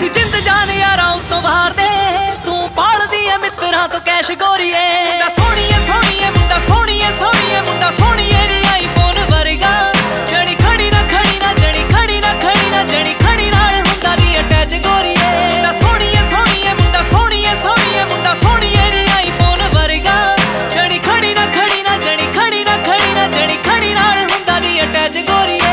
ਅਸੀਂ ਜਿੰਦ ਜਾਨ ਯਾਰਾਂ ਉਤੋਂ ਬਾਹਰ ਦੇ ਤੂੰ ਪਾਲਦੀ ਐ ਮਿੱਤਰਾਂ ਤੋਂ ਕੈਸ਼ ਗੋਰੀਏ ਮੁੰਡਾ ਸੋਹਣੀਏ ਸੋਹਣੀਏ ਮੁੰਡਾ ਸੋਹਣੀਏ ਸੋਹਣੀਏ ਮੁੰਡਾ ਸੋਹਣੀਏ ਨੀ ਆਈਫੋਨ ਵਰਗਾ ਜਣੀ ਖੜੀ ਨਾ ਖੜੀ ਨਾ ਜਣੀ ਖੜੀ ਨਾ ਖੜੀ ਨਾ ਜਣੀ ਖੜੀ ਨਾਲ ਹੁੰਦਾ ਨੀ ਅਟੈਚ ਗੋਰੀਏ ਮੁੰਡਾ ਸੋਹਣੀਏ ਸੋਹਣੀਏ ਮੁੰਡਾ ਸੋਹਣੀਏ ਸੋਹਣੀਏ ਮੁੰਡਾ ਸੋਹਣੀਏ ਨੀ ਆਈਫੋਨ ਵਰਗਾ ਜਣੀ ਖੜੀ ਨਾ ਖੜੀ ਨਾ ਜਣੀ ਖੜੀ ਨਾ ਖੜੀ ਨਾ ਜਣੀ ਖੜੀ ਨਾਲ ਹੁੰਦਾ ਨੀ ਅਟੈਚ ਗੋਰੀਏ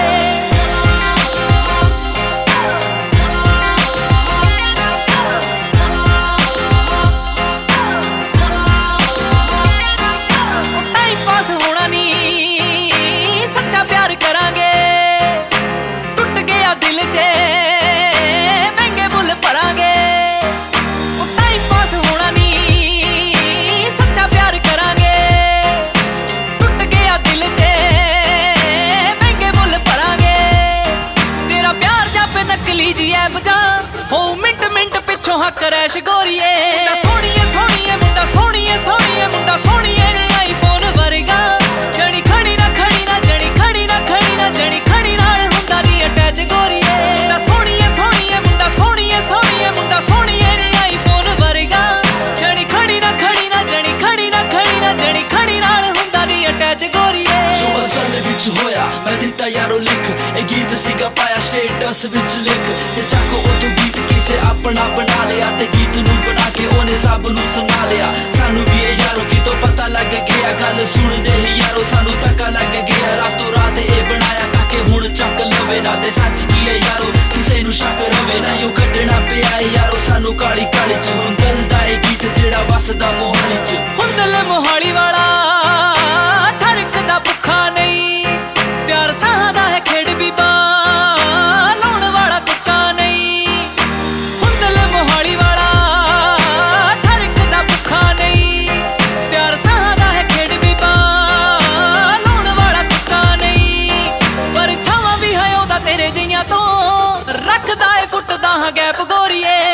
ਹੋ ਮਿੰਟ ਮਿੰਟ ਪਿੱਛੋਂ ਹੱਕ ਰੈਸ਼ ਗੋਰੀਏ ਮੁੰਡਾ ਸੋਹਣੀਏ ਸੋਹਣੀਏ ਮੁੰਡਾ ਸੋਹਣੀਏ ਸੋਹਣੀਏ ਮੁੰਡਾ ਸੋਹਣੀਏ ਨੇ ਆਈਫੋਨ ਵਰਗਾ ਜਣੀ ਖੜੀ ਨਾ ਖੜੀ ਨਾ ਜਣੀ ਖੜੀ ਨਾ ਖੜੀ ਨਾ ਜਣੀ ਖੜੀ ਨਾਲ ਹੁੰਦਾ ਨੀ ਅਟੈਚ ਗੋਰੀਏ ਮੁੰਡਾ ਸੋਹਣੀਏ ਸੋਹਣੀਏ ਮੁੰਡਾ ਸੋਹਣੀਏ ਸੋਹਣੀਏ ਮੁੰਡਾ ਸੋਹਣੀਏ ਨੇ ਆਈਫੋਨ ਵਰਗਾ ਜਣੀ ਖੜੀ ਨਾ ਖੜੀ ਨਾ ਜਣੀ ਖੜੀ ਨਾ ਖੜੀ ਨਾ ਜਣੀ ਖੜੀ ਨਾਲ ਹੁੰਦਾ ਨੀ ਅਟੈਚ ਗੋਰੀਏ ਜੋ ਅਸਲ ਵਿੱਚ ਹੋਇਆ ਮੈਂ ਦਿੱਤਾ ਯਾਰੋ ਲਿਖ ਇਹ ਗੀਤ ਸੀਗਾ ਪਾਇਆ ਸਟੇਟਸ ਵਿੱਚ ਲਿਖ ਤੇ ਚੱਕ ਉਹ ਗੀਤ ਕਿਸੇ ਆਪਣਾ ਬਣਾ ਲਿਆ ਤੇ ਗੀਤ ਨੂੰ ਬਣਾ ਕੇ ਉਹਨੇ ਸਭ ਨੂੰ ਸੁਣਾ ਲਿਆ ਸਾਨੂੰ ਵੀ ਇਹ ਯਾਰੋ ਕਿਤੋਂ ਪਤਾ ਲੱਗ ਗਿਆ ਗੱਲ ਸੁਣਦੇ ਹੀ ਯਾਰੋ ਸਾਨੂੰ ਧੱਕਾ ਲੱਗ ਗਿਆ ਰਾਤੋਂ ਰਾਤ ਇਹ ਬਣਾਇਆ ਤਾਂ ਕਿ ਹੁਣ ਚੱਕ ਲਵੇ ਨਾ ਤੇ ਸੱਚ ਕੀ ਹੈ ਯਾਰੋ ਕਿਸੇ ਨੂੰ ਸ਼ੱਕ ਰਵੇ ਨਾ ਯੋ ਕੱਢਣਾ ਪਿਆ ਯਾਰੋ ਸਾਨੂੰ ਕਾਲੀ ਕਾਲੀ ਚ ਹੁਣ ਦਿਲ ਦਾ ਇਹ ਗੀਤ ਜਿਹੜਾ ਵਸਦਾ ਮੋਹਾਲੀ ਚ ਹੁਣ ਦਿਲ ਮੋਹਾਲੀ ਵਾਲਾ ਠਰਕਦਾ ਭੁੱਖਾ ਨਹੀਂ ਪਿਆਰ ਸਾਹਾਂ ਦਾ ਹੈ ਖੇਡ ਵੀ ਲਾਉਣ ਵਾਲਾ ਤੁੱਕਾ ਨਹੀਂ ਹੁਣ ਦਿਲ ਮੋਹਾਲੀ ਵਾਲਾ ਠਰਕਦਾ ਭੁੱਖਾ ਨਹੀਂ ਪਿਆਰ ਸਾਹਾਂ ਦਾ ਹੈ ਖੇਡ ਵੀ ਲਾਉਣ ਵਾਲਾ ਤੁੱਕਾ ਨਹੀਂ ਪਰ ਛਾਵਾਂ ਵੀ ਹੈ ਉਹਦਾ ਤੇਰੇ ਜਿਹੀਆਂ ਤੋਂ ਰੱਖਦਾ ਏ ਫੁੱਟਦਾ ਹਾਂ ਗੈਪ ਗੋਰੀਏ